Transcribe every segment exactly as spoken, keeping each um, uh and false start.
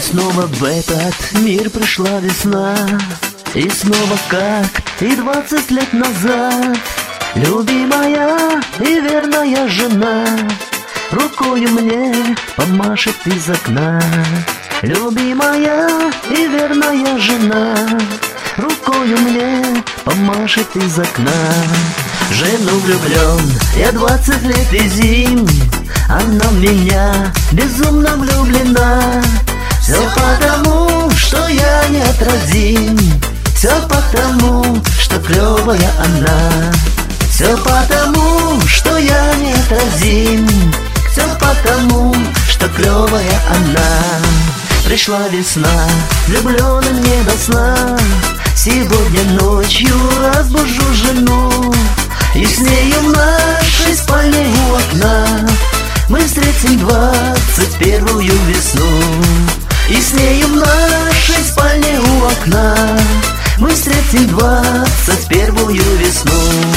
снова в этот мир пришла весна, и снова как и двадцать лет назад. Любимая и верная жена рукою мне помашет из окна. Любимая и верная жена рукою мне помашет из окна. Жену влюблен я двадцать лет и зим, она в меня безумно влюблена. Все потому, что я неотразим, все потому, что клевая она. Все потому, что я неотразим, все потому, что клевая она. Пришла весна, влюбленным не до сна. Сегодня ночью разбужу жену, и с нею в нашей спальне у окна мы встретим двадцать первую весну. И с нею в нашей спальне у окна мы встретим двадцать первую весну.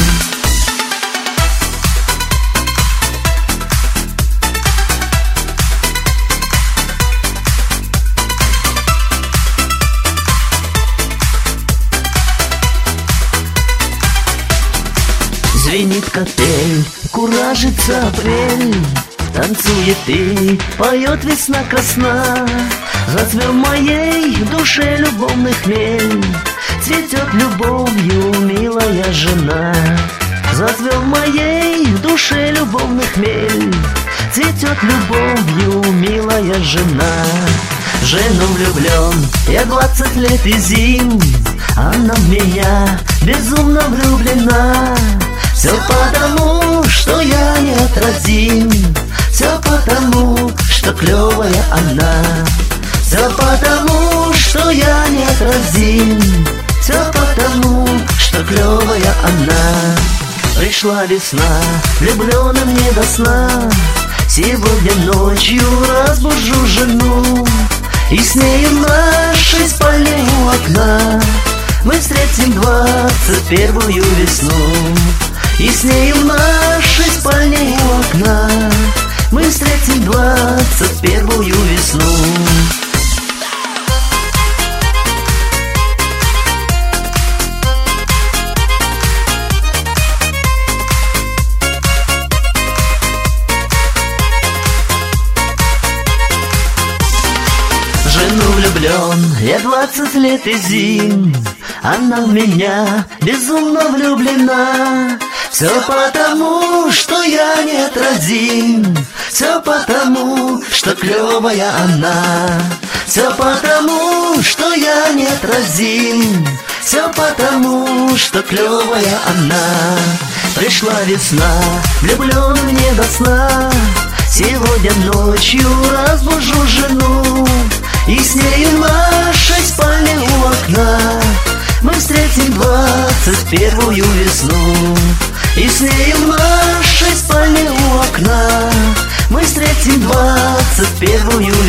Звенит капель, куражится апрель, танцует и поет весна красна. Зацвел в моей душе любовный хмель, цветет любовью милая жена. Зацвел в моей душе любовный хмель, цветет любовью милая жена. Жену влюблен я двадцать лет и зим, она в меня безумно влюблена. Все потому, что я неотразим, все потому, что клевая она. Все потому, что я неотразим, все потому, что клевая она. Пришла весна, влюбленным не до сна. Сегодня ночью разбужу жену, и с ней в нашей спальне у окна мы встретим двадцать первую весну. И с нею в нашей спальне у окна мы встретим двадцать первую весну. Жену влюблен я двадцать лет и зим, она в меня безумно влюблена. Все потому, что я неотразим, все потому, что клевая она. Все потому, что я неотразим, все потому, что клевая она. Пришла весна, влюбленным не до сна. Сегодня ночью разбужу жену, и с нею в нашей спальне у окна мы встретим двадцать первую весну. И с нею в нашей спальне у окна мы встретим двадцать первую